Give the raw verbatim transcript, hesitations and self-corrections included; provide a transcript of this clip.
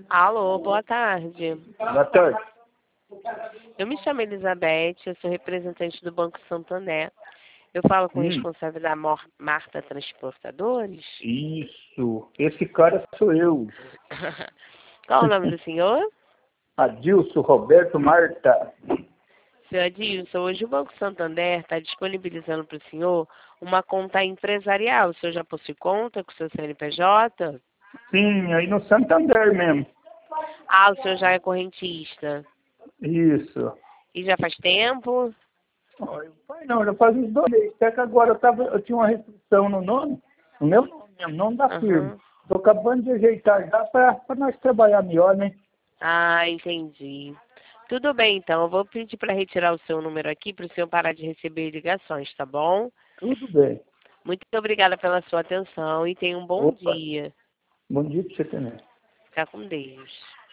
Alô, boa tarde. Boa tarde. Eu me chamo Elizabeth, eu sou representante do Banco Santander. Eu falo com o Hum, responsável da Mor- Marta Transportadores. isso. Esse cara sou eu. Qual o nome do senhor? Adilson Roberto Marta. Senhor Adilson, hoje o Banco Santander está disponibilizando para o senhor uma conta empresarial. O senhor já possui conta com o seu C N P J? Sim, aí no Santander mesmo. Ah, o senhor já é correntista. Isso. E já faz tempo? Olha, pai, não, já faz uns dois meses. Até que agora eu, tava, eu tinha uma restrição no nome, no meu nome mesmo, nome da firma. Aham. Estou acabando de ajeitar já para nós trabalhar melhor, né? Ah, entendi. Tudo bem, então. Eu vou pedir para retirar o seu número aqui para o senhor parar de receber ligações, tá bom? Tudo bem. Muito obrigada pela sua atenção e tenha um bom Opa, dia. bom dia para você também. Fica com Deus.